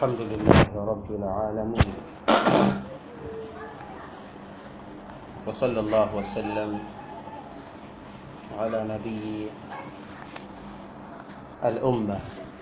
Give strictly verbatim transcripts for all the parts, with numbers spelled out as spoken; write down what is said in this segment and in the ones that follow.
الحمد لله رب العالمين، وصلى الله وسلم على نبي الأمة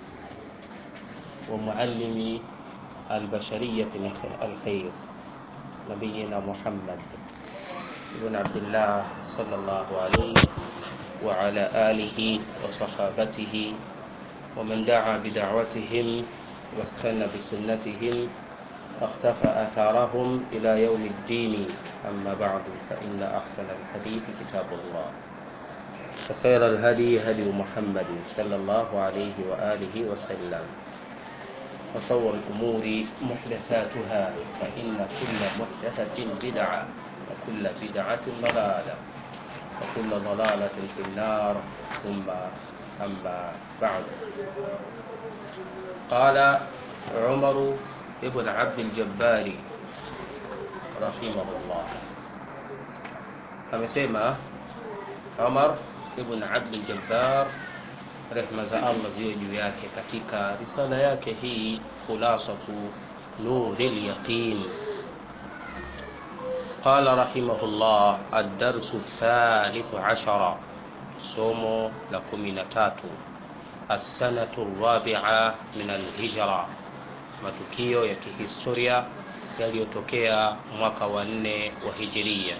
ومعلم البشرية الخير نبينا محمد بن عبد الله صلى الله عليه وعلى آله وصحابته ومن دعا بدعوتهم واستنى بسنتهم واقتفى آثارهم إلى يوم الدين. أما بعد، فإن أحسن الحديث كتاب الله، وخير الهدي هدي محمد صلى الله عليه وآله وسلم، وشر الأمور محدثاتها، فإن كل محدثة بدعة وكل بدعة ضلالة وكل ضلالة في النار. ثم أما بعد، قال عمر ابن عبد الجبار رحمه الله، amesema Umar ibn Abd al-Jabbar, rehma za Allah ziwe juu yake, katika risala yake hii Khulasatu Nuril Yaqin. Qala rahimahullah, ad-darsu ath-thalith ashara, somo la kumi na tatu, as-sanatu ar-rabi'a min al-hijra, matukio ya kihistoria yaliyotokea mwaka wa nne wa hijiria.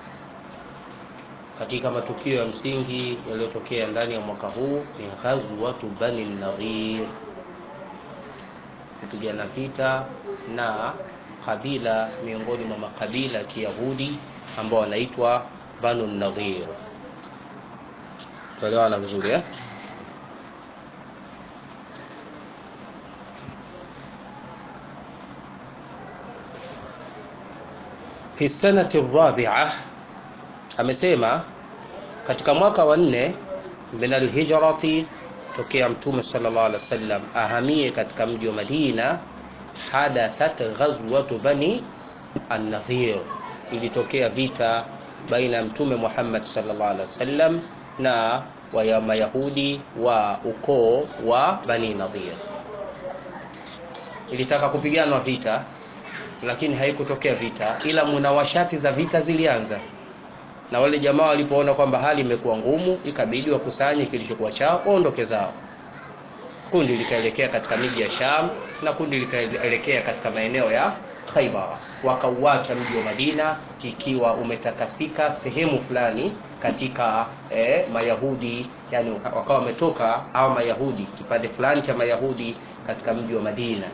Katika matukio ya msingi yaliyotokea ndani ya mwaka huu ni ghazwatu Bani Nadhir, kupigana vita na kabila miongoni mwa makabila ya Kiyahudi ambao wanaitwa Banu Nadhir. Tuelewana vizuri eh? Fi sanati ar-rabi'ah, amesema katika mwaka wa nne min al-hijrati, tokea mtume sallallahu alaihi wasallam ahamie katika mji wa Madina, hadathat ghazwatu Bani an-Nadhir, ilitokea vita baina ya mtume Muhammad sallallahu alaihi wasallam na wa Mayahudi wa ukoo wa Bani Nadhir. Ilitaka kupiganwa vita, lakini haikutokea vita, ila munawashati za vita zilianza, na wale jamaa walipoona kwamba hali imekuwa ngumu, ikabidi wakusanye kilichokuwa chao waondoke zao. Kundi likaelekea katika miji ya Sham na kundi likaelekea katika maeneo ya Khaybar, wakauacha mji wa Madina ikiwa umetakasika sehemu fulani katika eh, Mayahudi, yani wakawa wametoka au Mayahudi, kipande fulani cha Mayahudi katika mji wa Madina.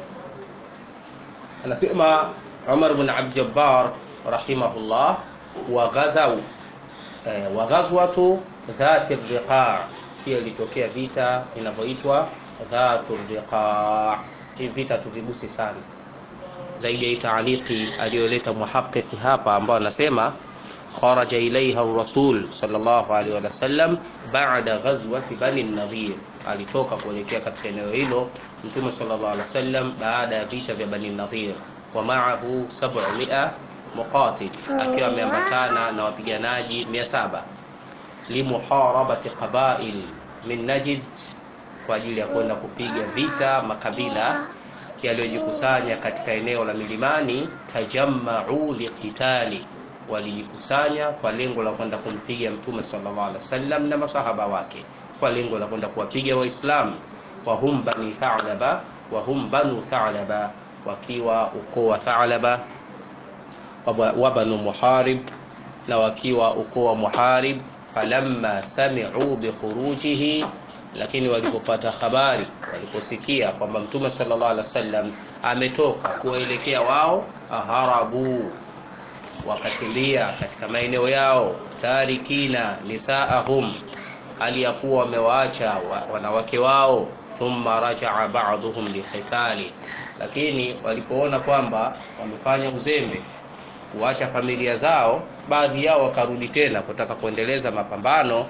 Anasema Umar ibn Abd Jabbar rahimahullah, wa ghazaw eh, wa ghazwatu dhat ar-riqa', pia ilitokea vita inavyoitwa dhat ar-riqa'. Hii vita tuvigusi sana zaidi ya taaliki aliyoleta muhaqqiq hapa, ambao anasema kharaja ilaiha ar-rasul sallallahu alaihi wasallam ba'da ghazwati Bani Nadhir, alitoka kuelekea katika eneo hilo mtume sallallahu alaihi wasallam baada ya vita vya Bani Nadhir, wa ma'ahu sab'umia muqatil, akiwa ameambatana na wapiganaji mia saba, limuharabati qabail min Najd, kwa ajili ya kwenda kupiga vita makabila yaliyojikusanya katika eneo la milimani. Tajamma'u liqitali, walijikusanya kwa lengo la kwenda kumpiga mtume sallallahu alaihi wasallam na masahaba wake, kwa lengo la kwenda kuwapiga Waislamu. wa hum bani Tha'laba, wa hum banu Tha'laba, wakiwa ukoo wa Tha'laba, wa banu Muharib, na wakiwa ukoo wa Muharib. Falamma sami'u bi khurujihi, lakini walipopata habari, waliposikia kwamba mtume sallallahu alaihi wasallam ametoka kuelekea wao, aharabu, wakakimbia katika maeneo yao. Tarikina nisaahum, hali ya kuwa wamewaacha wanawake wao. Thumma raja'a ba'dhum liqitali, lakini walipoona kwamba wamefanya uzembe kuacha familia zao, baadhi yao wakarudi tena kutaka kuendeleza mapambano.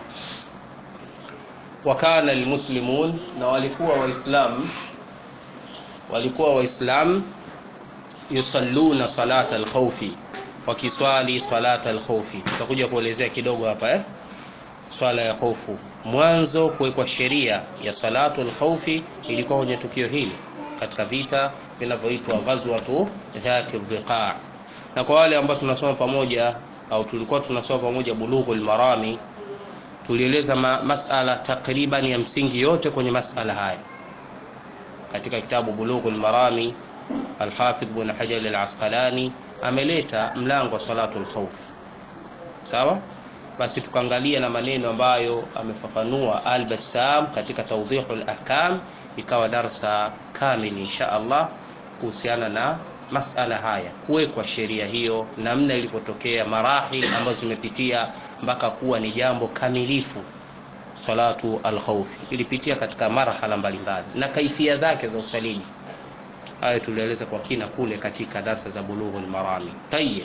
Wakana almuslimun, na walikuwa waislamu walikuwa waislamu yusalluna salata alkhawfi, wakiswali salata alkhawfi. Tutakuja kuelezea kidogo hapa eh swala ya hofu. Mwanzo kuwekwa sheria ya salatu alkhawfi ilikuwa kwenye tukio hili katika vita vinavyoitwa ghazwatu dhati riqa. Na kwa wale ambao tunasoma pamoja au tulikuwa tunasoma pamoja Bulughul Marami, tulieleza ma masala takriban ya msingi yote kwenye masala haya katika kitabu Bulughul Marami. Al-Hafidh Ibn Hajar al-Asqalani ameleta mlango wa salatul khawf. Sawa? Basi tukaangalia na maneno ambayo amefafanua Al-Bassam katika Tawdihul Ahkam, ikawa darasa kamili insha Allah kuhusiana na masala haya, kuwekwa sheria hiyo, namna ilipotokea, marahili ambazo zimepitia mpaka kuwa ni jambo kamilifu. Salatu al-khawf ilipitia katika marhala mbalimbali na kaifia zake za usaliji. Hayo tulieleza kwa kina kule katika darasa za Bulughul Marami. Tayyib.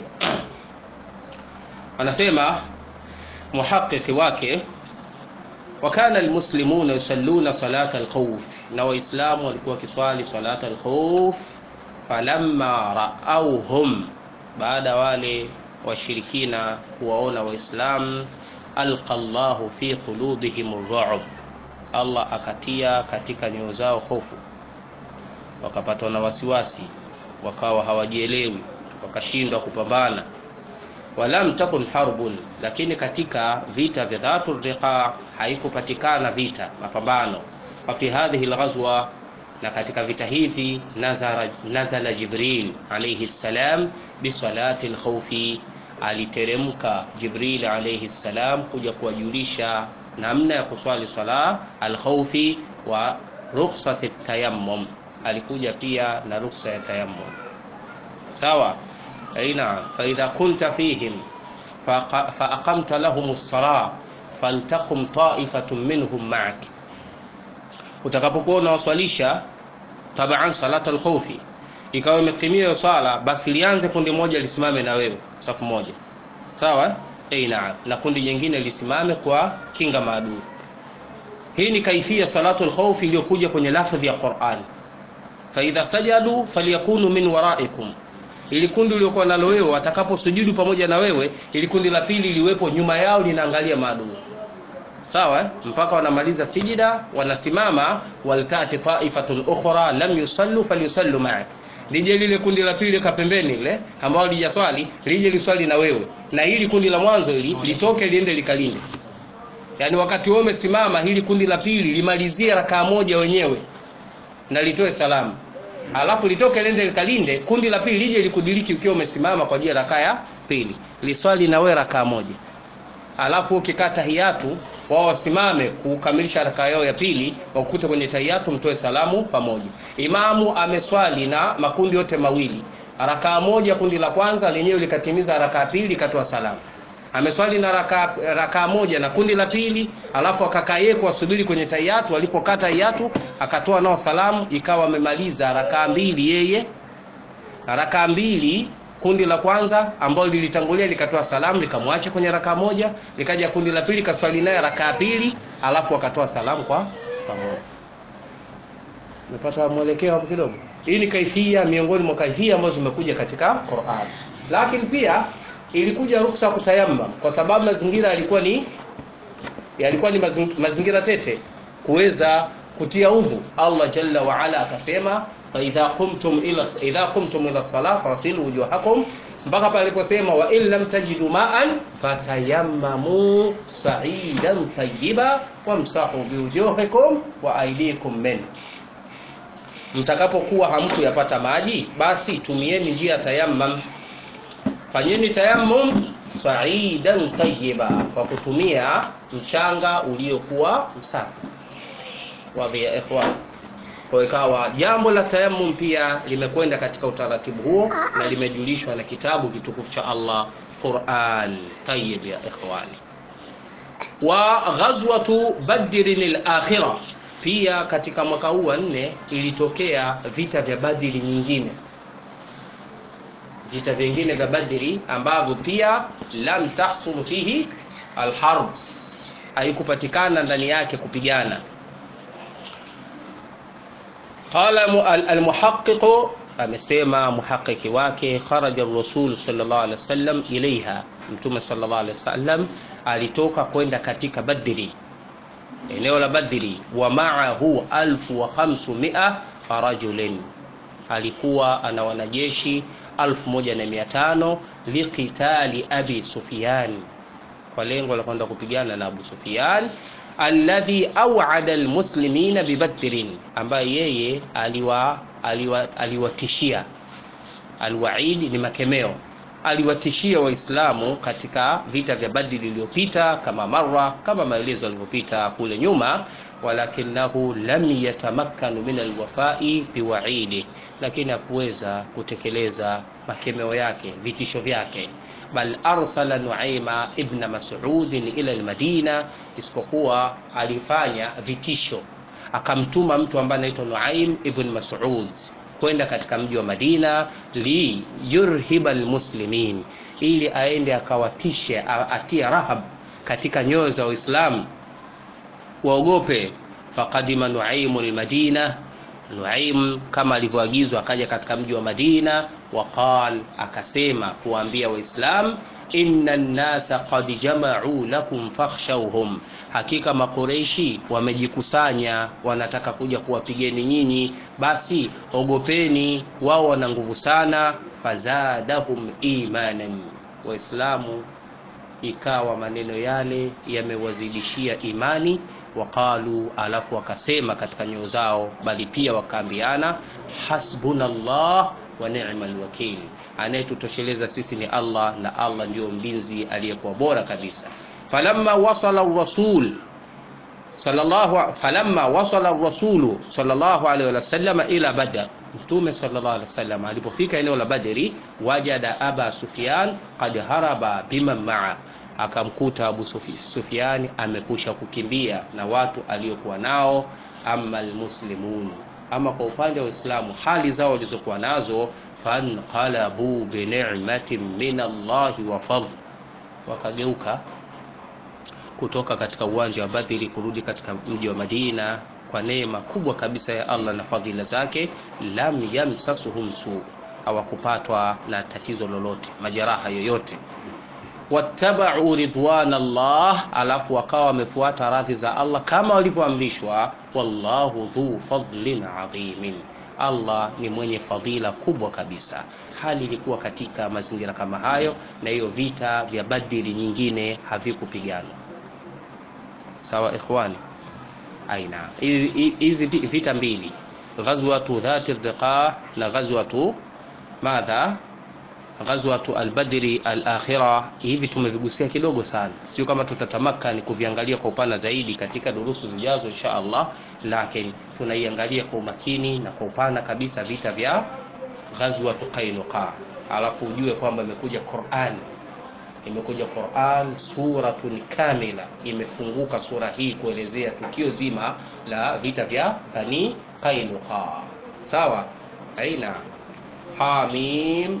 Anasema muhaqqiqi wake, wakana almuslimuna yusalluna salata al-khawf, na waislamu walikuwa wakiswali salata al-khawf. Falamma ra'awhum, baada wale washirikina kuwaona waislamu, alqa Allahu fi qulubihim ar-ru'b, Allah akatia katika nyoyo zao hofu, wakapatwa na wasiwasi, wakawa hawajielewi, wakashindwa kupambana. Walam takun harbun, lakini katika vita vya Dhatul Riqa haikupatikana vita mapambano. Wa fi hadhihi al-ghazwa, na katika vita hivi nazara nazala Jibril alayhi salam bi salati al-khawfi, aliteremka Jibril alayhi salam kuja kuwajulisha namna ya kuswali sala al-khawfi wa rukhsat at-tayammum, alikuja pia na rukhsa ya tayammum. Sawa? aina fa idha kunta fihim fa aqamta lahum as-salah faltaqum ta'ifatun minhum ma'ak, utakapokuwa unawaswalisha taban salata al-khawfi, ikawa imekimia swala, basi lianze kundi moja lisimame na wewe safu moja. Sawa? aina na kundi jingine lisimame kwa kinga maadui. Hii ni kaifia salatu al-khawf iliyokuja kwenye lafzi ya Qur'an. Fa idha sajadu falyakunu min waraikum, ili kundi liliokuwa nalo wewe watakaposujudu pamoja na wewe, ili kundi la pili liwepo nyuma yao linaangalia maadui. Sawa? mpaka wanamaliza sijida wanasimama, waltati ta'ifatun ukhra lam yusallu falyusallu ma'ak, lije lile kundi la pili ka pembeni ile ambao lijaswali lije liswali na wewe, na hili kundi la mwanzo ili litoke liende likalinde. Yani wakati wewe umesimama, hili kundi la pili limalizie rakaa moja wenyewe na litoe salamu, alafu litoke lende likalinde, kundi la pili lije likudiriki ukiwa umesimama kwa ajili ya rakaa ya pili, liswali na wewe rakaa moja. Alafu ukikata tahiyatu wao wasimame kukamilisha rakaa yao ya pili, wakute kwenye tahiyatu mtoe salamu pamoja. Imamu ameswali na makundi yote mawili, rakaa moja kundi la kwanza lenyewe likatimiza rakaa pili likatoa salamu. Ameswali na rakaa rakaa moja na kundi la pili, alafu akakaa yeye kuwasubiri kwenye tahiyatu, alipokata tahiyatu akatoa nao salamu, ikawa amemaliza rakaa mbili yeye, rakaa mbili kundi la kwanza ambalo lilitangulia likatoa salamu likamwacha kwenye rakaa moja, likaja kundi la pili kaswali naye rakaa pili, alafu akatoa salamu kwa pamoja. Umepata mwelekeo hapo kidogo? Hii ni kaifia miongoni mwa kaifia ambazo zimekuja katika Qur'an. Lakini pia ilikuja ruhusa kutayammam kwa sababu mazingira yalikuwa ni yalikuwa ni mazingira tete kuweza kutia udhu. Allah jalla wa ala akasema fa idha qumtum ila idha qumtum ila salat fasilu wujuhakum, mpaka pale aliposema wa in lam tajidu ma'an fatayammamu sa'idan tayyiba wamsahu biwujuhikum wa aydikum min, mtakapokuwa hamkuyapata maji basi tumieni njia ya tayammum, fanyeni tayammum sa'idan tayyiba, kwa kutumia mchanga uliokuwa msafi. Wadhi ya ikhwan, kwa ikawa jambo la tayammum pia limekwenda katika utaratibu huo na limejulishwa na kitabu kitukufu cha Allah Qur'an. Tayyib ya ikhwani. Wa ghazwatu Badr al-akhirah, pia katika mwaka huu wa nne ilitokea vita vya Badri nyingine, vita vingine vya Badri ambavyo pia lam tahsul fihi al-harb, haikupatikana ndani yake kupigana. Qala al-muhaqqiq, amesema muhaqqiqi wake, kharaja ar-rasul sallallahu alaihi wasallam ilaiha, mtume sallallahu alaihi wasallam alitoka kwenda katika Badri, eneo la Badri, wa ma'ahu alfu wa khamsumia rajulin, alikuwa ana wanajeshi elfu moja na mia tano liqitali Abi Sufyan, kwa lengo la kwenda kupigana na Abu Sufyan, alladhi aw'ada almuslimina bibadrin, ambaye yeye aliwa aliwatishia. Alwaid ni makemeo, aliwatishia waislamu katika vita vya Badri iliyopita, kama mara kama maelezo yaliyopita kule nyuma. Walakinahu lam yatamakkanu min alwafa'i biwa'idi, lakini hakuweza kutekeleza makemeo yake, vitisho vyake. Bal arsala Nuaima ibn Mas'ud ila almadina, isipokuwa alifanya vitisho, akamtuma mtu ambaye anaitwa Nuaim ibn Mas'ud kwenda katika mji wa Madina, li yurhiba almuslimin, ili aende akawatishe, atia rahab katika nyoyo za Waislamu waogope. Faqadima Nuaim almadina, Nuaim kama alivyoagizwa akaja katika mji wa Madina. Waqal, akasema kuambia Waislamu, inna an-nasa qad jama'u lakum fakhshawhum, hakika makureishi wamejikusanya, wanataka kuja kuwapigeni nyinyi, basi ogopeni, wao wana nguvu sana. Fazadahum imanan, Waislamu ikawa maneno yale yamewazidishia imani. Waqalu, alafu wakasema katika nyoyo zao, bali pia wakaambiana, hasbunallah wa ni'mal wakil, anayetutosheleza sisi ni Allah, na Allah ndio mlinzi aliyekuwa bora kabisa. Falamma wasala ar-rasul sallallahu falamma wasala ar-rasul sallallahu alayhi wa sallam ila Badr, Mtume sallallahu alayhi wasallam alipofika eneo la Badri, wajada Aba Sufyan qad haraba biman ma'a, akamkuta Abu Sufyan amekusha kukimbia na watu aliokuwa nao. Amma almuslimun, ama kwa upande wa Uislamu hali zao walizokuwa nazo, fanqalabu bi ni'matin min Allah wa fadl, wakageuka kutoka katika uwanja wa Badri kurudi katika mji wa Madina kwa neema kubwa kabisa ya Allah na fadhila zake. Lam yamsasuhum su, hawakupatwa na tatizo lolote, majeraha yoyote. Wattaba'u ridwanallah, alafu wakawa wamefuata radhi za Allah kama walivyoamrishwa. Wallahu dhu fadlin adhimin, Allah ni mwenye fadhila kubwa kabisa. Hali ilikuwa katika mazingira kama hayo, na hiyo vita vya Badri nyingine havikupigana. Sawa ikhwani? Aina hizi vita mbili, ghazwatu dhati ar-riqa na ghazwatu madha, ghazwatu al-Badri al-akhirah, hivi tumevigusia kidogo sana, sio kama tutatamakani kuviangalia kwa upana zaidi katika durusu zijazo insha Allah, lakini tunaiangalia kwa umakini na kwa upana kabisa vita vya ghazwatu Qainuqa. Alafu ujue kwamba imekuja Qur'an, imekuja Qur'an suratun kamila, imefunguka sura hii kuelezea tukio zima la vita vya Bani Qainuqa. Sawa? Aina Hamim.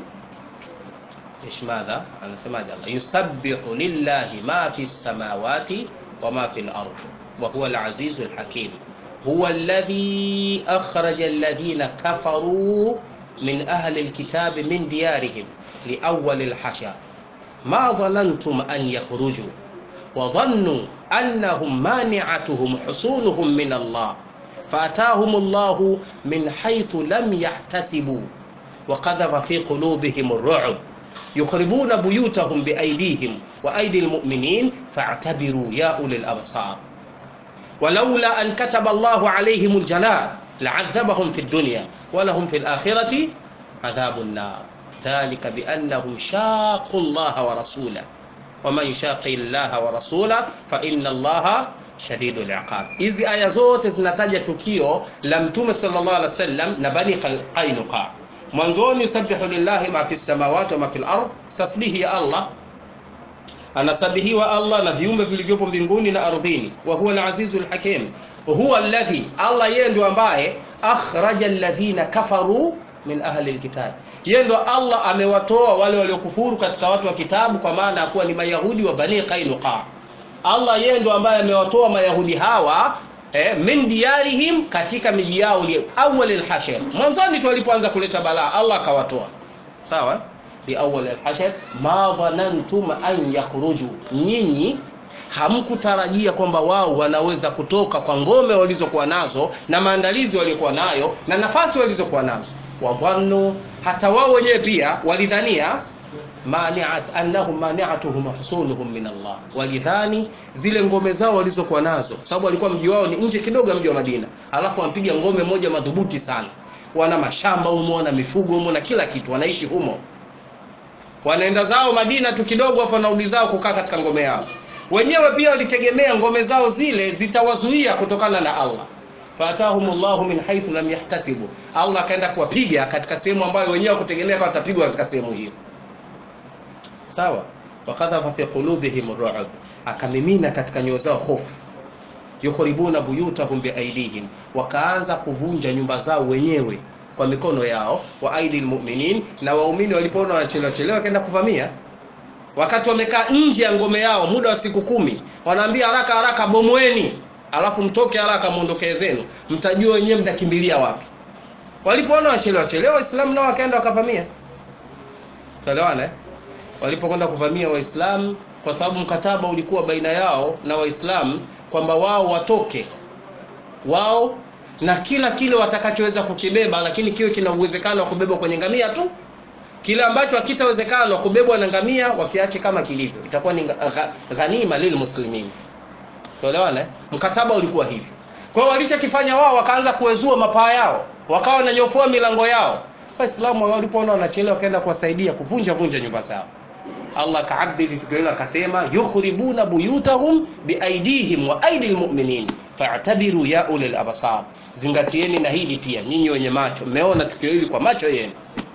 ايش ماذا انا سمعت الله يسبح لله ما في السماوات وما في الارض وهو العزيز الحكيم هو الذي اخرج الذين كفروا من اهل الكتاب من ديارهم لاول الحشر ما ظننتم ان يخرجوا وظنوا انهم مانعتهم حصونهم من الله فاتاهم الله من حيث لم يحتسبوا وقذف في قلوبهم الرعب يخربون بيوتهم بأيديهم وأيدي المؤمنين فاعتبروا يا أولي الأبصار ولولا أن كتب الله عليهم الجلاء لعذبهم في الدنيا ولهم في الآخرة عذاب النار ذلك بأنهم شاقوا الله ورسوله ومن يشاق الله ورسوله فإن الله شديد العقاب. Hizi aya zote zinataja tukio la Mtume sallallahu alaihi wasallam na Bani Qainuqa. Mwanzoni yusabbihu lillahi ma fis samawati wa ma fil ard, tasbihi ya Allah, anasabihiwa Allah na viumbe vilivyopo mbinguni na ardhini. Wa huwa al-azizul hakim, huwa alladhi, Allah yeye ndio ambaye akhraja alladhina kafaru min ahli alkitab, yeye ndio Allah amewatoa wale waliokufuru katika watu wa kitabu, kwa maana ya kuwa ni Mayahudi wa Bani Qainuqa. Allah yeye ndio ambaye amewatoa Mayahudi hawa eh, min diyarihim, katika miji yao li awwal al-hashr, mwanzoni tu walipoanza kuleta balaa Allah akawatoa. Sawa? Li awwal al-hashr ma dhanantum an yakhruju, nyinyi hamkutarajia kwamba wao wanaweza kutoka kwa ngome walizokuwa nazo na maandalizi waliokuwa nayo na nafasi walizokuwa nazo. wa dhannu, hata wao wenyewe pia walidhania mani'at annahum mani'atuhum husunuhum min Allah, walidhani zile ngome zao walizokuwa nazo, sababu walikuwa mji wao ni nje kidogo mji wa Madina, alafu wampiga ngome moja madhubuti sana, wana mashamba humo na mifugo humo na kila kitu, wanaishi humo, wanaenda zao Madina tu kidogo, afa naudi zao kukaa katika ngome yao. Wenyewe pia walitegemea ngome zao zile zitawazuia kutokana na Allah, fatahumullahu min haythu lam yahtasibu, Allah akaenda kuwapiga katika sehemu ambayo wenyewe kutegemea kwa watapigwa katika sehemu hiyo. Sawa, wakadha fi qulubihim ar-ru'b, akamimina katika nyoyo zao hofu. Yukhribuna buyutahum biaidihim, wakaanza kuvunja nyumba zao wenyewe kwa mikono yao, wa aidil mu'minin, na waumini walipoona wanachelewa chelewa kaenda kuvamia, wakati wamekaa nje ya ngome yao muda wa siku kumi, wanaambia haraka haraka bomoeni, alafu mtoke haraka muondoke zenu, mtajua wenyewe mtakimbilia wapi. Walipoona wanachelewa chelewa, Waislamu nao wakaenda wakavamia. Tuelewana eh? Walipokwenda kuvamia Waislamu, kwa sababu mkataba ulikuwa baina yao na Waislamu kwamba wao watoke wao na kila kile watakachoweza kukibeba, lakini kiwe kina uwezekano wa kubebwa kwenye ngamia tu. Kile ambacho hakitawezekana kubebwa na ngamia wakiache kama kilivyo, itakuwa ni ghanima lil muslimin. Tuelewana eh? Mkataba ulikuwa hivi. Kwa hiyo walichokifanya wao, wakaanza kuwezua mapaa yao, wakawa na nyofoa milango yao. Waislamu walipoona wanachelewa kaenda kuwasaidia kuvunja vunja nyumba zao. Allah kaabili tukio akasema yukhribuna buyutahum biaidihim wa aidil mu'minin fa'tabiru ya ulil absar, zingatieni na hili pia nyinyi wenye macho, mmeona tukio hili kwa macho yenu.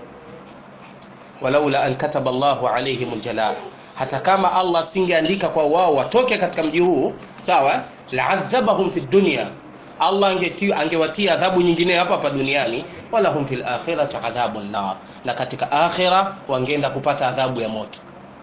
Walaula an kataba Allahu alaihim aljalal, hata kama Allah singeandika kwa wao watoke katika mji huu, sawa, la'adhabahum fi dunya, Allah angetia angewatia adhabu nyingine hapa hapa duniani, wala hum fil akhirati adhabun nar, na katika akhira wangeenda kupata adhabu ya moto.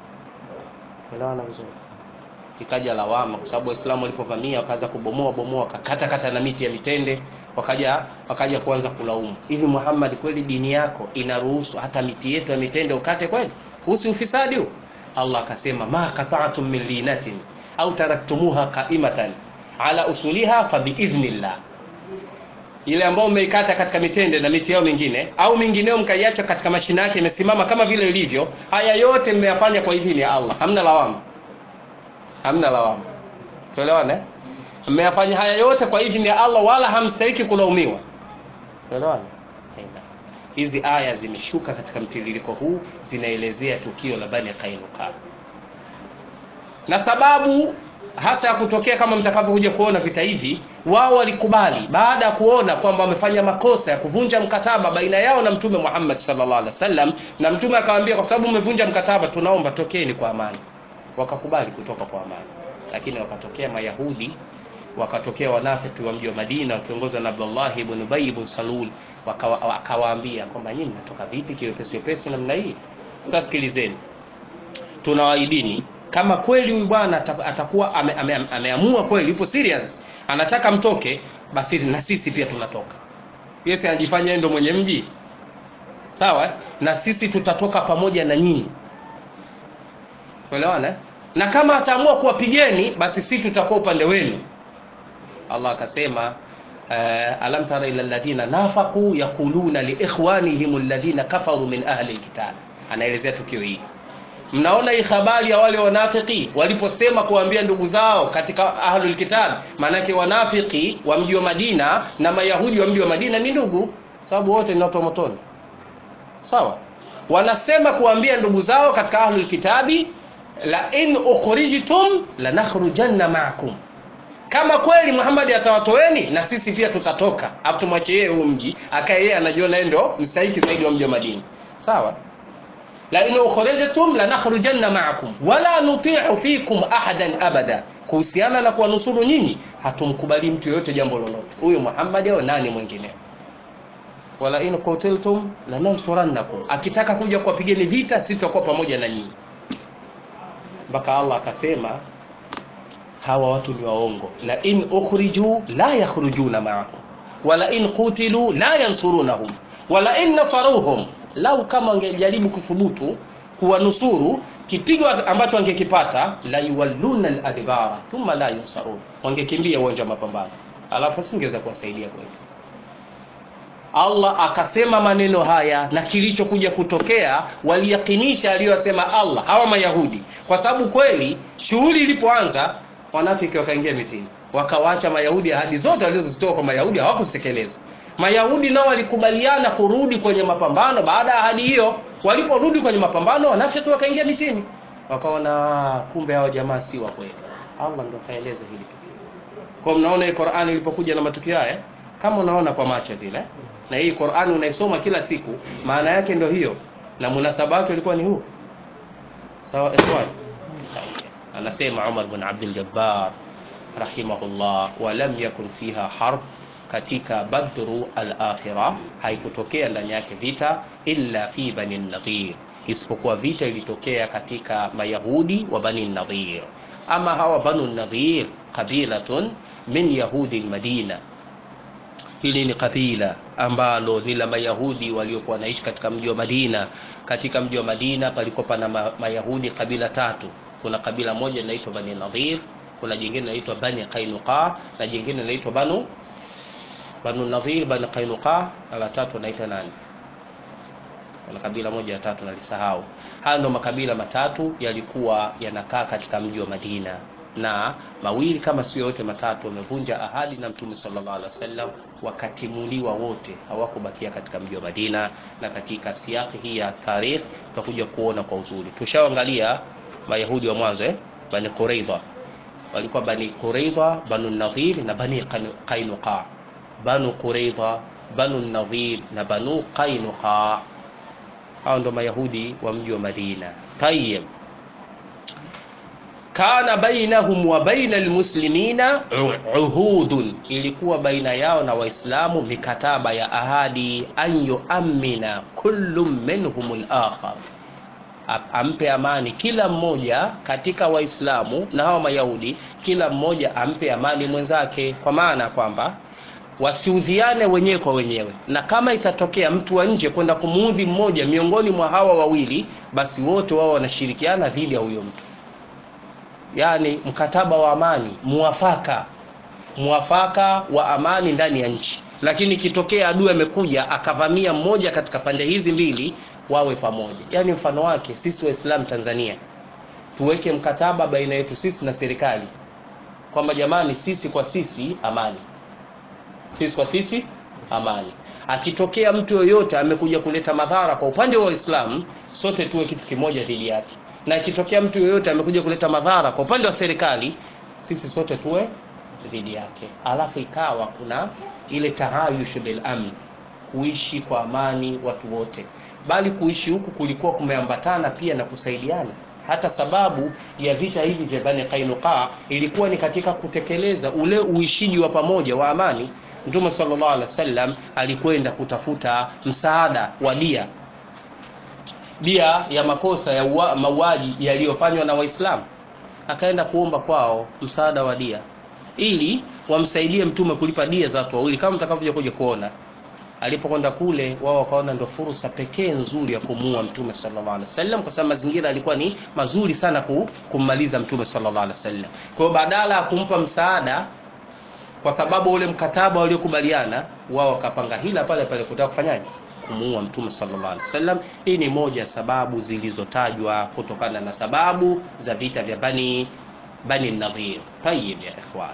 Elewana vizuri. Ikaja lawama kwa sababu Waislamu walipovamia wakaanza kubomoa bomoa, wakakata kata na miti ya mitende, wakaja wakaja kuanza kulaumu, hivi Muhammad, kweli dini yako inaruhusu hata miti yetu ya mitende ukate kweli? Kuhusu ufisadi huu? Allah akasema ma qata'tum min linatin au taraktumuha qa'imatan ala usuliha fa biidhnillah, ile ambayo umeikata katika mitende na miti yao mingine au mingineo mkaiacha katika mashina yake imesimama kama vile ilivyo, haya yote mmeyafanya kwa idhini ya Allah, hamna lawama, hamna lawama. Tuelewana eh? Mmeyafanya haya yote kwa idhini ya Allah, wala hamstahiki kulaumiwa. Tuelewana? Hizi aya zimeshuka katika mtiririko huu, zinaelezea tukio la Bani Qainuqa na sababu hasa ya kutokea. Kama mtakavyokuja kuona vita hivi, wao walikubali baada ya kuona kwamba wamefanya makosa ya kuvunja mkataba baina yao na Mtume Muhammad sallallahu alaihi wasallam, na Mtume akawaambia kwa sababu umevunja mkataba tunaomba tokeni kwa amani. Wakakubali kutoka kwa amani, lakini wakatokea Mayahudi, wakatokea wanafiki wa mji wa Madina wakiongozwa na Abdullah ibn Ubay ibn Salul, wakawaambia kwamba nyinyi mnatoka vipi kiwepesi pesi namna hii? Sasa sikilizeni, tunawaidini kama kweli huyu bwana atakuwa ameamua ame, ame kweli ipo serious anataka mtoke, basi na sisi pia tunatoka. Yesu anajifanya ndio mwenye mji, sawa, na sisi tutatoka pamoja na nyinyi. Unaelewana? Na kama ataamua kuwapigeni, basi sisi tutakuwa upande wenu. Allah akasema uh, alam tara ila alladhina nafaqu yaquluna li ikhwanihim alladhina kafaru min ahli alkitab. Anaelezea tukio hili. Mnaona hii habari ya wale wanafiki waliposema kuambia ndugu zao katika ahlul kitab, maana yake wanafiki wa mji wa Madina na Mayahudi wa mji wa Madina ni ndugu, sababu wote ni watu wa motoni. Sawa? Wanasema kuambia ndugu zao katika ahlul kitabi, la in ukhrijtum lanakhrujanna ma'akum, kama kweli Muhammad atawatoeni na sisi pia tutatoka, afu tumwache yeye huo mji akae yeye anajiona yeye ndo mstahiki zaidi wa mji wa Madina. Sawa? la in ukhrijtum lanakhrujanna ma'akum wala nuti'u fikum ahadan abada, kuhusiana na kuwanusuru nyinyi hatumkubali mtu yote jambo lolote, huyo Muhammad au nani mwingine. wala in qutiltum lanansurannakum, akitaka kuja kuwapigeni vita sisi tutakuwa pamoja na nyinyi. Mpaka Allah akasema hawa watu ni waongo, la in ukhriju la yakhrujuna ma'akum wala in qutilu la yansurunahum wala in nasaruhum, lau kama wangejaribu kuthubutu kuwanusuru kipigo ambacho wangekipata, la yuwalluna al-adbara thumma la yunsarun, wangekimbia uwanja wa mapambano, alafu singeweza kuwasaidia kweli. Allah akasema maneno haya, na kilichokuja kutokea waliyakinisha aliyosema Allah hawa Mayahudi, kwa sababu kweli shughuli ilipoanza wanafiki wakaingia mitini, wakawaacha Mayahudi. Ahadi zote walizozitoa kwa Mayahudi hawakutekeleza. Mayahudi nao walikubaliana kurudi kwenye mapambano. Baada ya ahadi hiyo, waliporudi kwenye mapambano, wanafiki wakaingia mitini, wakaona kumbe hao jamaa si wa kweli. Allah ndio kaeleza hili tukio. Kwa mnaona hii Qur'ani ilipokuja na matukio haya, kama unaona kwa macho vile, na hii Qur'ani unaisoma kila siku, maana yake ndio hiyo, na munasaba wake ulikuwa ni huu. Sawa ikhwan? Anasema Umar bin Abdul Jabbar rahimahullah, wa lam yakun fiha harb, katika Badru al-akhirah haikutokea ndani yake vita, illa fi Bani Nadhir, isipokuwa vita ilitokea katika Mayahudi wa Bani Nadhir. Ama hawa Banu Nadhir qabilatun min yahudi al-Madina, hili ni kabila ambalo ni la Mayahudi waliokuwa wanaishi katika mji wa Madina. Katika mji wa Madina palikuwa pana Mayahudi kabila tatu. Kuna kabila moja linaitwa Bani Nadhir, kuna jingine linaitwa Bani Qainuqa, na jingine linaitwa Banu Banu Nadhir, Bani Qainuqa, na la tatu linaitwa nani? Kuna kabila moja ya tatu nalisahau. Haya ndio makabila matatu yalikuwa yanakaa katika mji wa Madina, na mawili kama sio yote matatu wamevunja ahadi na Mtume sallallahu alaihi wasallam, wakatimuliwa wote, hawakubakia katika mji wa Madina. Na katika siaki hii ya tarikh tutakuja kuona kwa uzuri. Tushaangalia Mayahudi wa mwanzo eh, Bani Quraidha, walikuwa Bani Quraidha, Banu Nadhir na Bani Qainuqa. Banu Quraidha, Banu Nadhir na Banu Qainuqa, hao ndio Mayahudi wa mji wa Madina. Tayyib, kana bainahum wa bainal muslimina uhudun, ilikuwa baina yao na Waislamu mikataba ya ahadi, an yu'mina kullu minhum al-akhar, ampe amani kila mmoja katika Waislamu na hao Mayahudi, kila mmoja ampe amani mwenzake, kwa maana kwamba wasiudhiane wenyewe kwa wenyewe, na kama itatokea mtu wa nje kwenda kumuudhi mmoja miongoni mwa hawa wawili, basi wote wao wanashirikiana dhidi ya huyo mtu. Yani mkataba wa amani, muafaka muafaka wa amani ndani ya nchi. Lakini kitokea adui amekuja akavamia mmoja katika pande hizi mbili, wawe pamoja. Yani mfano wake sisi Waislamu Tanzania tuweke mkataba baina yetu sisi na serikali kwamba jamani, sisi kwa sisi amani, sisi kwa sisi amani. Akitokea mtu yoyote amekuja kuleta madhara kwa upande wa Uislamu, sote tuwe kitu kimoja dhidi yake. Na ikitokea mtu yoyote amekuja kuleta madhara kwa upande wa serikali, sisi sote tuwe dhidi yake. Alafu ikawa kuna ile taayush bil amn, kuishi kwa amani watu wote. Bali kuishi huku kulikuwa kumeambatana pia na kusaidiana. Hata sababu ya vita hivi vya Bani Qainuqa ilikuwa ni katika kutekeleza ule uishiji wa pamoja wa amani. Mtume sallallahu alaihi wasallam alikwenda kutafuta msaada wa dia, dia ya makosa ya mauaji yaliyofanywa na Waislamu. Akaenda kuomba kwao msaada wa dia ili wamsaidie mtume kulipa dia za watu wawili, kama mtakavyokuja kuja kuona. Alipokwenda kule, wao wakaona ndio fursa pekee nzuri ya kumuua Mtume sallallahu alaihi wasallam, kwa sababu mazingira yalikuwa ni mazuri sana kummaliza Mtume sallallahu alaihi wasallam. Kwa hiyo badala ya kumpa msaada, kwa sababu ule mkataba waliokubaliana, wao wakapanga hila pale pale kutaka kufanyaje, kumuua Mtume sallallahu alaihi wasallam. Hii ni moja sababu zilizotajwa kutokana na sababu za vita vya Bani Bani Nadhir. Tayyib ya ikhwan,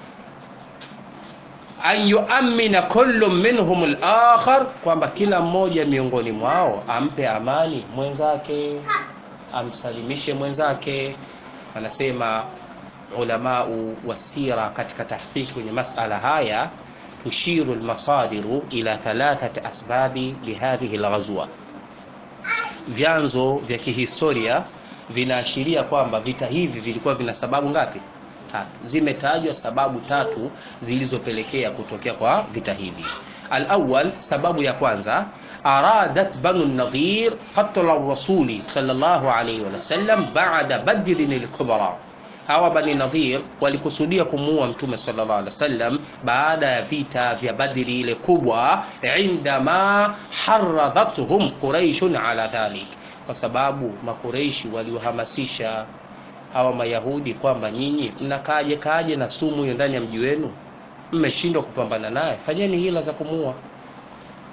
an yu'mina kullu minhum al-akhar, kwamba kila mmoja miongoni mwao ampe amani mwenzake, amsalimishe mwenzake. Anasema ulamau wasira katika tahqiq kwenye masala haya, tushiru al-masadiru ila thalathati asbabi lihadhihi al-ghazwa. Vyanzo vya kihistoria vinaashiria kwamba vita hivi vilikuwa vina sababu ngapi? Tatu. Zimetajwa sababu tatu zilizopelekea kutokea kwa vita hivi. Al-awwal, sababu ya kwanza, aradat Banu Nadhir qatl ar-rasuli sallallahu alayhi wa sallam ba'da Badr al-kubra. Hawa Bani Nadhir walikusudia kumuua Mtume sallallahu alayhi wasallam baada ya vita vya Badri ile kubwa, indama harradhatuhum Quraysh ala dhalik, kwa sababu makureishi waliohamasisha hawa Mayahudi kwamba nyinyi mnakaje kaje na sumu hiyo ndani ya mji wenu, mmeshindwa kupambana naye, fanyeni hila za kumuua.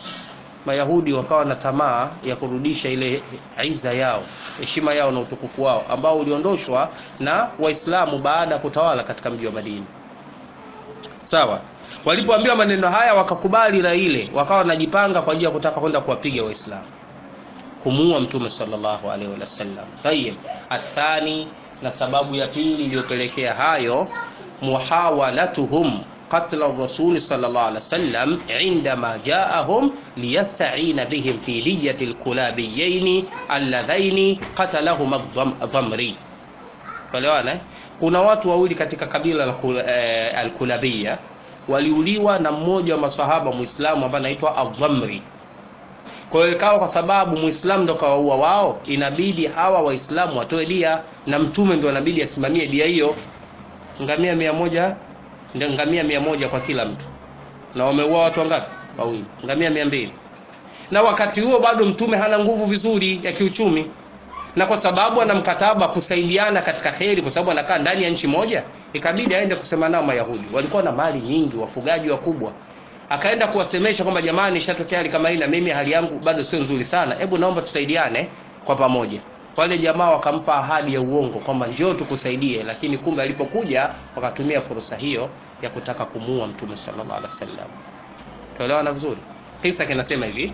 Mayahudi wakawa na tamaa ya kurudisha ile iza yao, heshima yao na utukufu wao ambao uliondoshwa na Waislamu baada ya kutawala katika mji wa Madina. Sawa? Walipoambiwa maneno haya wakakubali la ile, wakawa wanajipanga kwa ajili ya kutaka kwenda kuwapiga Waislamu, kumuua Mtume sallallahu alaihi wasallam. Tayeb, athani, na sababu ya pili iliyopelekea hayo, muhawalatuhum قتل الرسول صلى الله عليه وسلم عندما جاءهم ليستعين بهم في دية الكلابيين اللذين قتلهما الضمري. Falewana, kuna watu wawili katika kabila la al-Kulabiyya waliuliwa na mmoja wa masahaba Muislamu ambaye anaitwa Al-Dhamri. Kwa hiyo ikawa kwa sababu Muislamu ndo kawaua wao, inabidi hawa Waislamu watoe dia, na Mtume ndo inabidi asimamie dia hiyo. Ngamia mia moja ndio ngamia mia moja kwa kila mtu, na wameua watu wangapi? Wawili. Ngamia mia mbili. Na wakati huo bado Mtume hana nguvu vizuri ya kiuchumi, na kwa sababu ana mkataba kusaidiana katika khairi, kwa sababu anakaa ndani ya nchi moja, ikabidi aende kusema nao Mayahudi. Walikuwa na mali nyingi, wafugaji wakubwa. Akaenda kuwasemesha kwamba jamani, ishatokea hali kama hii na mimi hali yangu bado sio nzuri sana, hebu naomba tusaidiane kwa pamoja. Wale jamaa wakampa ahadi ya uongo kwamba njoo tukusaidie, lakini kumbe alipokuja wakatumia fursa hiyo ya kutaka kumuua Mtume sallallahu alaihi wasallam. Tuelewana vizuri? Kisa kinasema hivi: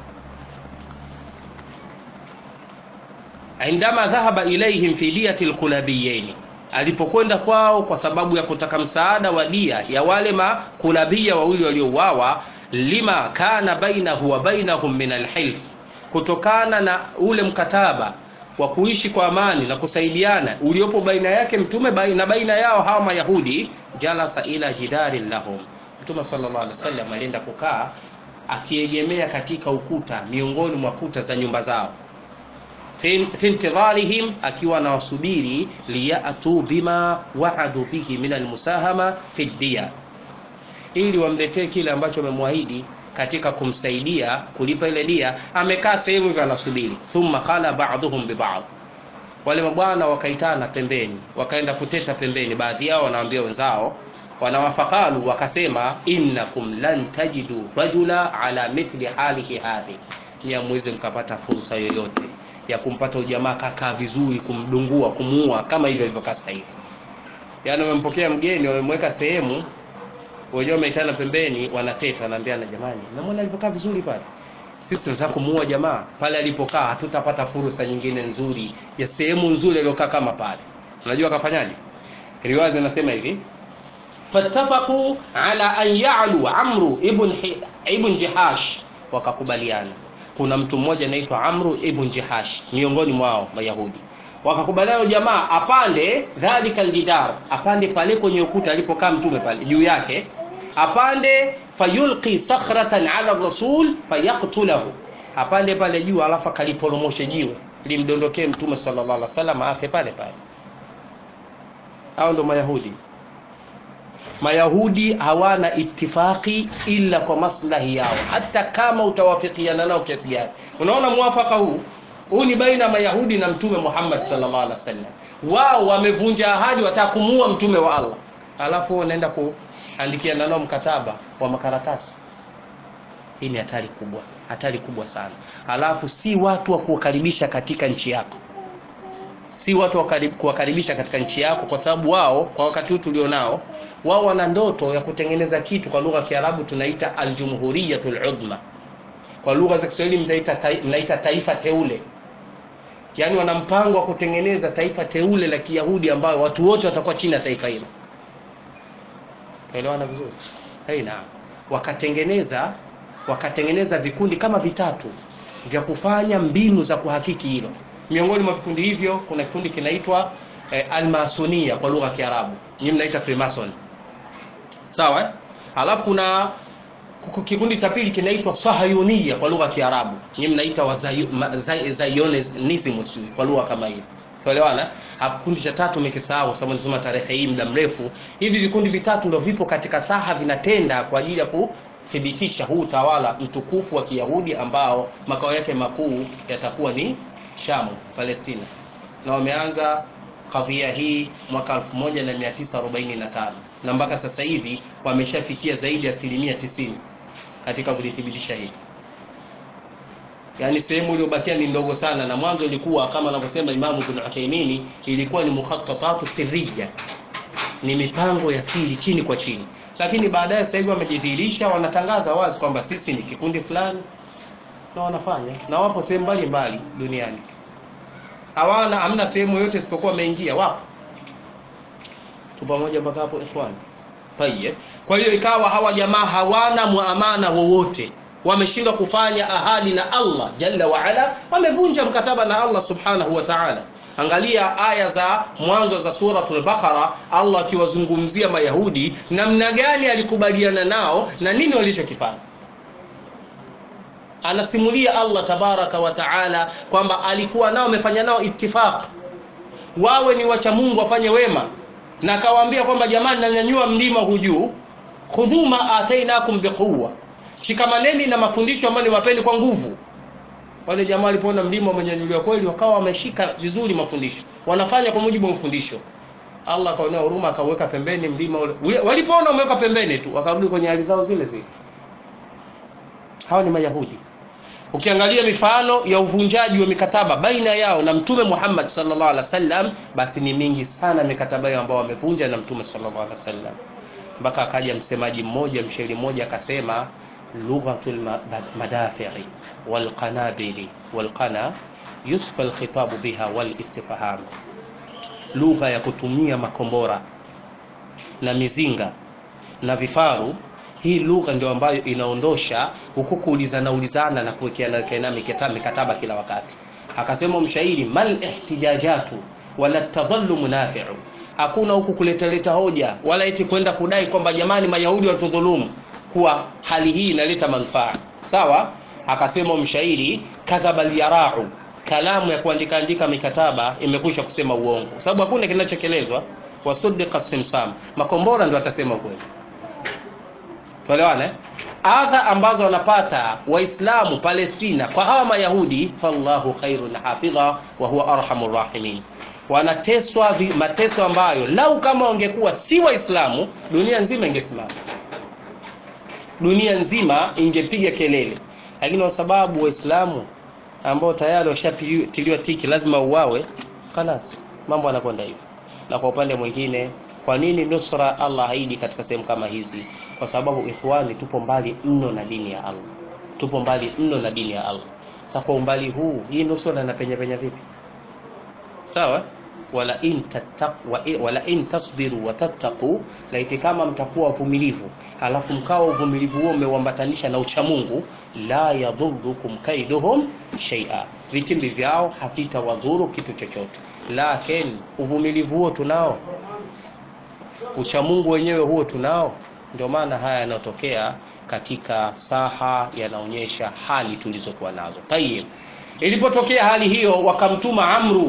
Indama dhahaba ilayhim fi diyati al-Kulabiyyin, alipokwenda kwao kwa sababu ya kutaka msaada wa dia ya wale makulabia wawili waliouawa, lima kana bainahu wa bainahum min al-hilf, kutokana na ule mkataba wa kuishi kwa amani na kusaidiana uliopo baina yake Mtume na baina yao hawa Mayahudi. Jalasa ila jidari lahum, Mtume sallallahu alaihi wasallam alienda kukaa akiegemea katika ukuta miongoni mwa kuta za nyumba zao, fi intidharihim, akiwa na wasubiri, liyatu bima wa'adu bihi min almusahama fi diya, ili wamletee kile ambacho wamemwahidi katika kumsaidia kulipa ile dia. Amekaa sehemu hivi anasubiri. Thumma khala ba'dhum bi ba'd, wale mabwana wakaitana pembeni, wakaenda kuteta pembeni. Baadhi yao wanaambia wenzao, wanawafakalu wakasema, innakum lan tajidu rajula ala mithli halihi hadhi, ni amweze mkapata fursa yoyote ya kumpata ujamaa kakaa vizuri, kumdungua, kumuua kama hivyo alivyokaa sasa hivi. Yaani wamempokea mgeni, wamemweka sehemu, wenyewe wameitana pembeni, wanateta, anaambiana jamani, namuona alipokaa vizuri pale, sisi tunataka kumuua jamaa pale alipokaa, hatutapata fursa nyingine nzuri ya sehemu nzuri aliyokaa kama pale. Unajua akafanyaje? Riwaya zinasema hivi: fattafaqu ala an ya'lu Amru ibn ibn Jihash, wakakubaliana. Kuna mtu mmoja anaitwa Amru ibn Jihash miongoni mwao Mayahudi, wakakubaliana jamaa apande dhalika aljidar, apande pale kwenye ukuta alipokaa Mtume pale juu yake, apande fayulqi sakhratan ala rasul fayaqtulahu, apande pale juu alafu kaliporomoshe jiwe limdondokee Mtume sallallahu alaihi wasallam afe pale pale. Hao ndo Mayahudi. Mayahudi hawana ittifaqi illa kwa maslahi yao, hata kama utawafikiana nao kiasi gani. Unaona muafaka huu huu ni baina Mayahudi na Mtume Muhammad sallallahu alaihi wasallam. Wao wamevunja ahadi, watakumua Mtume wa Allah, alafu wanaenda kuandikiana nao mkataba wa makaratasi. Hii ni hatari kubwa, hatari kubwa sana. Alafu si watu wa kuwakaribisha katika nchi yako, si watu wa kuwakaribisha katika nchi yako, kwa sababu wao kwa wakati huu tulionao, wao wana ndoto ya kutengeneza kitu, kwa lugha ya Kiarabu tunaita al-Jumhuriyatul Udma, kwa lugha za Kiswahili mnaita mnaita taifa teule. Yaani wana mpango wa kutengeneza taifa teule la Kiyahudi ambayo watu wote watakuwa chini ya taifa hilo. Elewana vizuri? Haina. Wakatengeneza wakatengeneza vikundi kama vitatu vya kufanya mbinu za kuhakiki hilo. Miongoni mwa vikundi hivyo kuna kikundi kinaitwa eh, Al-Masonia kwa lugha ya Kiarabu. Nyinyi mnaita Freemason. Sawa eh? Alafu kuna kikundi cha pili kinaitwa Sahayunia kwa lugha ya Kiarabu. Nyinyi mnaita Zionism kwa lugha kama hiyo. Tuelewana? Alafu kundi cha tatu mmekisahau sababu tunasoma tarehe hii muda mrefu. Hivi vikundi vitatu ndio vipo katika saha, vinatenda kwa ajili ya kuthibitisha huu utawala mtukufu wa Kiyahudi ambao makao yake makuu yatakuwa ni Sham, Palestina. Na wameanza kadhia hii mwaka elfu moja mia tisa arobaini na tano na mpaka sasa hivi wameshafikia zaidi ya asilimia tisini katika kulithibitisha hili. yani sehemu iliyobakia ni ndogo sana, na mwanzo ilikuwa kama anavyosema Imam Ibn Uthaymeen, ilikuwa ni mukhattatatu sirriya, ni mipango ya siri chini kwa chini. Lakini baadaye sasa hivi wamejidhihirisha, wanatangaza wazi kwamba sisi ni kikundi fulani, na wanafanya, na wapo sehemu mbalimbali duniani. Hawana hamna sehemu yote isipokuwa wameingia, wapo tu pamoja mpaka hapo ikhwan. Tayeb, kwa hiyo ikawa hawa jamaa hawana muamana wowote, wameshindwa kufanya ahadi na Allah jalla wa ala, wamevunja mkataba na Allah subhanahu wa ta'ala. Angalia aya za mwanzo za suratul Baqara, Allah akiwazungumzia Mayahudi namna gani alikubaliana nao na nini walichokifanya. Anasimulia Allah tabaraka wa taala kwamba alikuwa nao amefanya nao ittifaq, wawe ni wacha Mungu, wafanye wema, na akawaambia kwamba jamani, nanyanyua mlima hujuu, khudhuma atainakum biquwwa, shikamaneni na mafundisho ambayo niwapeni kwa nguvu. Wale jamaa walipoona mlima umenyanyuliwa kweli, wakawa wameshika vizuri mafundisho, wanafanya kwa mujibu wa mafundisho. Allah akaona huruma, akaweka pembeni mlima ule. Walipoona umeweka pembeni tu, wakarudi kwenye hali zao zile zile. Hawa ni Mayahudi. Ukiangalia mifano ya uvunjaji wa mikataba baina yao na Mtume Muhammad sallallahu alaihi wasallam, basi ni mingi sana mikataba yao ambao wamevunja na Mtume sallallahu alaihi wasallam. Mpaka akaja msemaji mmoja, mshairi mmoja akasema, lughatul madafi'i wal qanabili wal qana yusfa al khitab biha wal istifham, lugha ya kutumia makombora na mizinga na vifaru, hii lugha ndio ambayo inaondosha huku kuulizana ulizana na kuwekeana kana mikataba kila wakati. Akasema mshairi, mal ihtijajatu wala tadhallu munafi'u, hakuna huku kuletaleta hoja wala eti kwenda kudai kwamba jamani Mayahudi watudhulumu, kuwa hali hii inaleta manufaa. Sawa? Akasema mshairi, kadhaba al-yara'u, kalamu ya kuandika andika mikataba imekwisha kusema uongo, sababu hakuna kinachokelezwa. Wasaddiqa simsam, makombora ndio atasema kweli. Tuelewane? Adha ambazo wanapata Waislamu Palestina kwa hawa Mayahudi, fallahu khairun hafidha wa huwa arhamur rahimin. Wanateswa mateso ambayo lau kama wangekuwa si Waislamu, dunia nzima ingesimama, dunia nzima ingepiga kelele. Lakini kwa sababu Waislamu ambao tayari washapitiliwa tiki lazima uwawe, خلاص mambo yanakwenda hivyo. Na kwa upande mwingine, kwa nini nusra Allah haidi katika sehemu kama hizi? Kwa sababu ikhwani, tupo mbali mno na dini ya Allah, tupo mbali mno na dini ya Allah. Sasa kwa umbali huu, hii nusra inapenya penya vipi? Sawa? Wala in tattaqu wala in tasbiru wa tattaqu, laiti kama mtakuwa wavumilivu alafu mkao uvumilivu huo umeambatanisha na ucha Mungu, la yadhurrukum kaiduhum shay'a, vitimbi vyao havitawadhuru kitu chochote. Lakini uvumilivu huo tunao, ucha Mungu wenyewe huo tunao, ndio maana haya yanatokea katika saha yanaonyesha hali tulizokuwa nazo. Tayeb, ilipotokea hali hiyo, wakamtuma Amru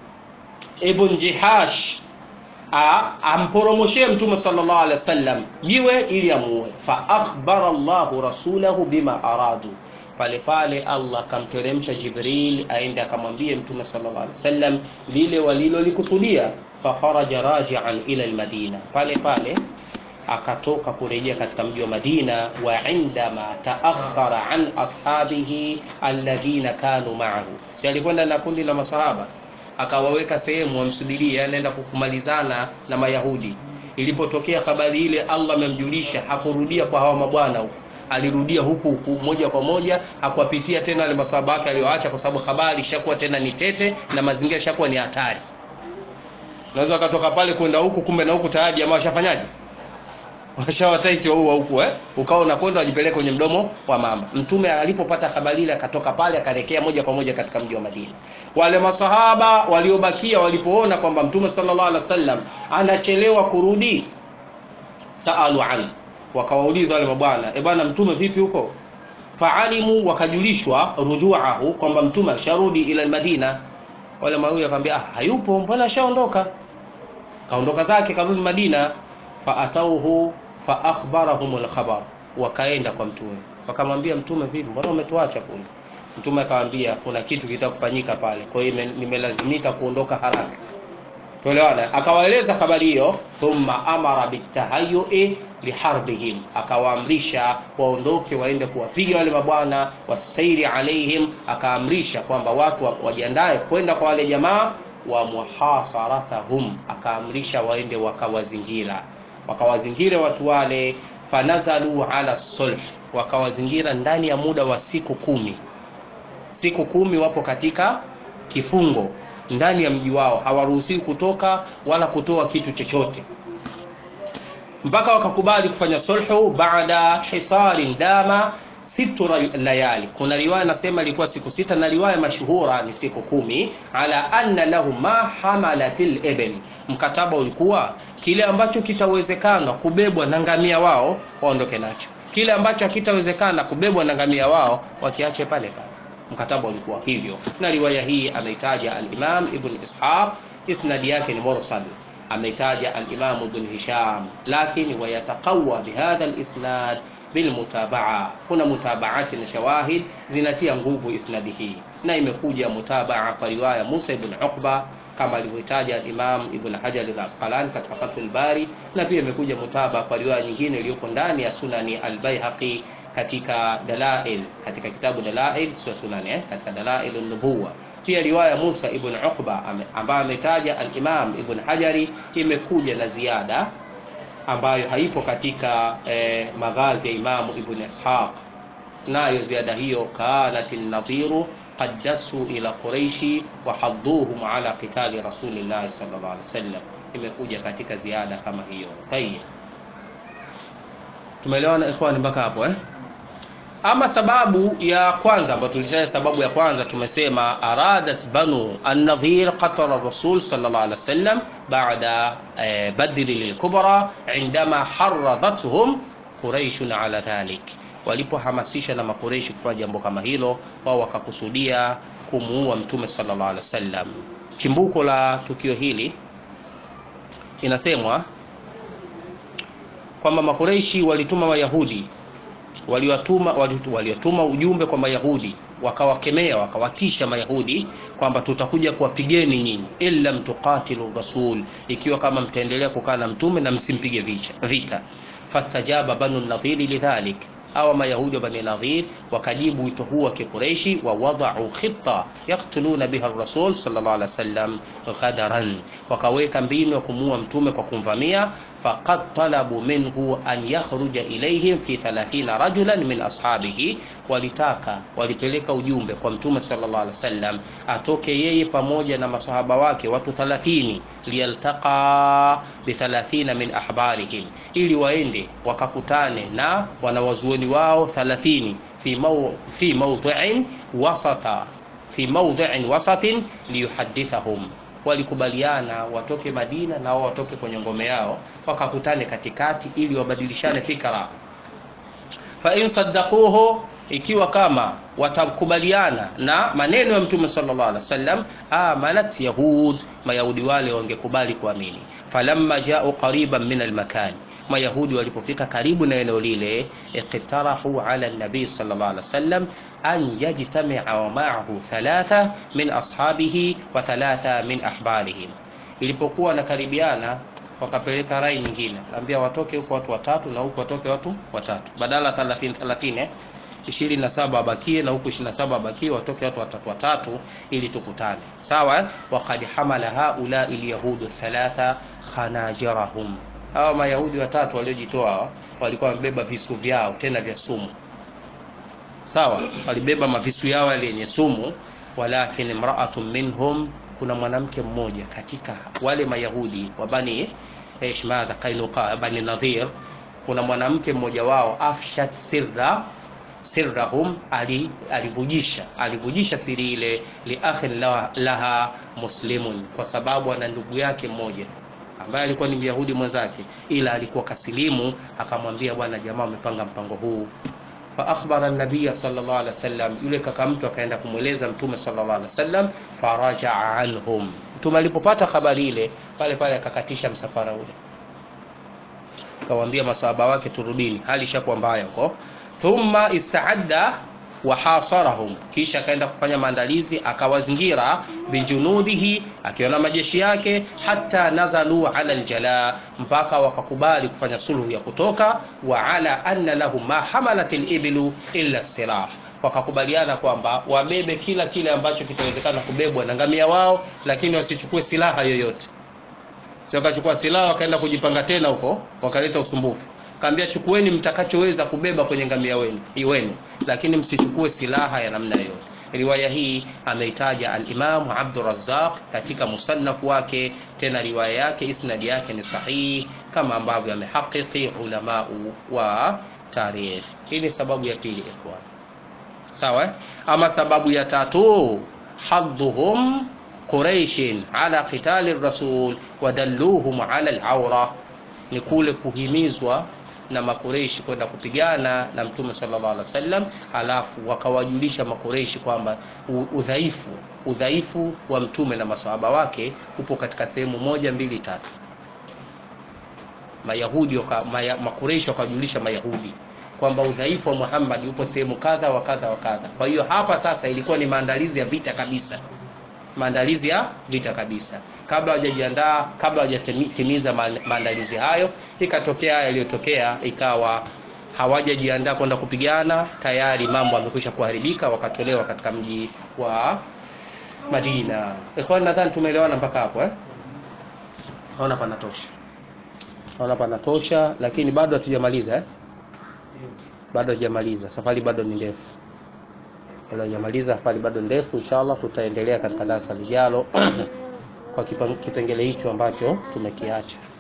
ibn Jihash amporomoshe Mtume sallallahu alaihi wasallam jiwe ili amuue. Fa akhbara Allahu rasulahu bima aradu, pale pale Allah kamteremsha Jibril aende akamwambie Mtume sallallahu alaihi wasallam lile walilolikusudia. Fa kharaja raji'an ila al-Madina, pale pale akatoka kurejea katika mji wa Madina. Wa indama taakhara an ashabihi alladhina kanu ma'ahu, si alikwenda na kundi la masahaba akawaweka sehemu wamsubiria, anaenda kukumalizana na Mayahudi. Ilipotokea habari ile, Allah amemjulisha, hakurudia kwa hawa mabwana huko, alirudia huku huku moja kwa moja, hakuwapitia tena wale masahaba wake alioacha, kwa sababu habari ishakuwa tena ni tete na mazingira ishakuwa ni hatari. Unaweza kutoka pale kwenda huku, kumbe na huku tayari jamaa washafanyaje, washawataiti huo huku, eh ukao na kwenda ajipeleka kwenye mdomo wa mama. Mtume alipopata habari ile akatoka pale akaelekea moja kwa moja katika mji wa Madina. Wale masahaba waliobakia walipoona kwamba Mtume sallallahu alaihi wasallam anachelewa kurudi, saalu an, wakawauliza wale mabwana, e bwana Mtume vipi huko? Faalimu, wakajulishwa rujuahu, kwamba Mtume sharudi ila Madina. Wale mawili akamwambia, ah, hayupo, mbona ashaondoka? Kaondoka zake karudi Madina. Fa atauhu fa akhbarahum al-khabar, wakaenda kwa Mtume wakamwambia Mtume, vipi, mbona umetuacha kule? Mtume akamwambia, kuna kitu kitakufanyika pale, kwa hiyo nimelazimika kuondoka haraka. Tuelewana? Akawaeleza habari hiyo. Thumma amara bitahayyu'i liharbihim, akawaamrisha waondoke waende kuwapiga wale mabwana, wasairi alaihim, akaamrisha kwamba watu wajiandae kwenda kwa wale jamaa, wa muhasaratahum, akaamrisha waende wakawazingira, wakawazingira watu wale. Fanazalu ala sulh, wakawazingira ndani ya muda wa siku kumi. Siku kumi wapo katika kifungo ndani ya mji wao, hawaruhusiwi kutoka wala kutoa kitu chochote mpaka wakakubali kufanya sulhu. Baada hisarin dama situ layali, kuna riwaya nasema ilikuwa siku sita, na riwaya mashuhura ni siku kumi. Ala anna lahum ma hamalatil ibn, mkataba ulikuwa kile ambacho kitawezekana kubebwa na ngamia wao waondoke nacho, kile ambacho hakitawezekana kubebwa na ngamia wao wakiache pale pale. Mkataba ulikuwa hivyo, na riwaya hii ameitaja al-Imam Ibn Ishaq, isnadi yake ni mursal. Ameitaja al-Imam Ibn Hisham, lakini wayataqawa bihadha al-isnad bilmutabaa, kuna mutabaati na shawahid zinatia nguvu isnadi hii, na imekuja mutabaa kwa riwaya Musa ibn Uqba kama alivyotaja al-Imam Ibn Hajar al-Asqalani katika Fathul Bari, na pia imekuja mutabaa kwa riwaya nyingine iliyoko ndani ya Sunani al-Baihaqi katika Dalail, katika kitabu Dalail sio Sunani eh, katika Dalail an-Nubuwa. Pia riwaya Musa ibn Uqba ambaye ametaja al-Imam Ibn Hajari imekuja na ziada ambayo haipo katika eh, maghazi ya Imam Ibn Ishaq, nayo ziada hiyo kanatin nadhiru qaddasu ila quraishi wa hadduhum ala qitali rasulillah sallallahu alaihi wasallam, imekuja katika ziada kama hiyo. Tayeb, tumeelewana ikhwani mpaka hapo eh? Ama sababu ya kwanza ambayo tulisema, sababu ya kwanza tumesema aradat banu an-nadhir qatala rasul sallallahu alaihi wasallam baada eh, badri al-kubra indama harradhatuhum quraish ala dhalik, walipohamasisha na makureishi kufanya jambo kama hilo, wao wakakusudia kumuua mtume sallallahu alaihi wasallam. Chimbuko la tukio hili inasemwa kwamba makureishi walituma Wayahudi, waliwatuma waliwatuma ujumbe kwa Mayahudi, wakawakemea wakawatisha Mayahudi kwamba tutakuja kuwapigeni nyinyi illa mtuqatilu rasul, ikiwa kama mtaendelea kukaa na mtume na msimpige vita. Fastajaba banu nadhir lidhalik, au Mayahudi wa Bani Nadhir wakajibu wito huo wa Quraishi, wa wada'u khitta yaqtuluna biha ar-rasul sallallahu alaihi wasallam ghadaran, wakaweka mbinu ya kumuua mtume kwa kumvamia. Faqad talabu minhu an yakhruja ilayhim fi thalathina rajulan min ashabihi, walitaka walipeleka ujumbe kwa mtume sallallahu alaihi wasallam atoke yeye pamoja na masahaba wake watu thalathini, liyaltaqa bi thalathina min ahbarihim, ili waende wakakutane na wanawazuoni wao thalathini fi maw fi mawdhi'in wasata fi mawdhi'in wasatin liyuhaddithahum. Walikubaliana watoke Madina na wao watoke kwenye ngome yao wakakutane katikati ili wabadilishane fikra. Fa in saddaquhu, ikiwa kama watakubaliana na maneno ya mtume sallallahu alaihi wasallam, amanat yahud, mayahudi wale wangekubali kuamini. Falamma ja'u qariban min al-makan, Mayahudi walipofika karibu na eneo lile, iqtarahu ala an-nabi sallallahu alaihi wasallam an yajtami'a ma'ahu thalatha min ashabihi wa thalatha min ahbarihim. Ilipokuwa na karibiana, wakapeleka rai nyingine, ambia watoke huko watu watatu na huko watoke watu watatu, badala thelathini thelathini eh ishirini na saba abakie na huko ishirini na saba abakie, watoke watu watatu watatu ili tukutane, sawa eh? Waqad hamala haula al-yahudu thalatha khanajirahum, hao Mayahudi watatu waliojitoa walikuwa wamebeba visu vyao tena vya sumu, sawa, walibeba mavisu yao yenye sumu. Walakin imra'atun minhum, kuna mwanamke mmoja katika wale Mayahudi wa Bani Ishmadha Qainuqa Bani Nadhir, kuna mwanamke mmoja wao afshat sirra sirrahum, ali alivujisha alivujisha siri ile, li akhin laha muslimun, kwa sababu ana ndugu yake mmoja ambaye alikuwa ni Myahudi mwenzake, ila alikuwa kasilimu, akamwambia bwana, jamaa wamepanga mpango huu. Fa akhbara an-nabiy sallallahu alaihi wasallam, yule kaka mtu akaenda kumueleza mtume sallallahu alaihi wasallam. Faraja'a anhum, mtume alipopata habari ile pale pale akakatisha msafara ule, akawaambia masahaba wake turudini, hali ishakuwa mbaya huko. Thumma ista'adda wahasarahum, kisha akaenda kufanya maandalizi akawazingira, bijunudihi, akiona majeshi yake, hatta nazalu ala aljala, mpaka wakakubali kufanya sulhu ya kutoka, wa ala anna lahum ma hamalat alibilu illa as-silah, wakakubaliana kwamba wabebe kila kile ambacho kitawezekana kubebwa na ngamia wao, lakini wasichukue silaha yoyote. Sio kachukua silaha wakaenda kujipanga tena huko wakaleta usumbufu. Kaambia chukueni mtakachoweza kubeba kwenye ngamia wenu iwenu, lakini msichukue silaha ya namna yoyote. Riwaya hii ameitaja al-Imam Abdur Razzaq katika musannaf wake, tena riwaya yake isnadi yake ni sahihi kama ambavyo amehakiki ulama wa tarikh. Hii ni sababu ya pili ikhwan. Sawa? Ama sababu ya tatu, hadduhum Quraishin ala qitali rasul wadalluhum ala al-awra, ni kule kuhimizwa na makureishi kwenda kupigana na Mtume sallallahu alaihi wasallam, alafu wakawajulisha makureishi kwamba udhaifu udhaifu wa Mtume na maswahaba wake upo katika sehemu moja mbili tatu. Mayahudi waka, maya, makureishi wakajulisha Mayahudi kwamba udhaifu wa Muhammad upo sehemu kadha wa kadha wa kadha. Kwa hiyo hapa sasa ilikuwa ni maandalizi ya vita kabisa, maandalizi ya vita kabisa. Kabla hawajajiandaa, kabla hawajatimiza maandalizi hayo, ikatokea yaliyotokea, ikawa hawajajiandaa kwenda kupigana, tayari mambo yamekwisha kuharibika, wakatolewa katika mji wa Madina. Ikhwan, nadhani tumeelewana mpaka hapo eh? Naona panatosha. Naona panatosha, lakini bado hatujamaliza eh? Bado hatujamaliza. Safari bado ni ndefu. Wala hujamaliza, safari bado ndefu. Inshallah tutaendelea katika darasa lijalo kwa kipengele hicho ambacho tumekiacha.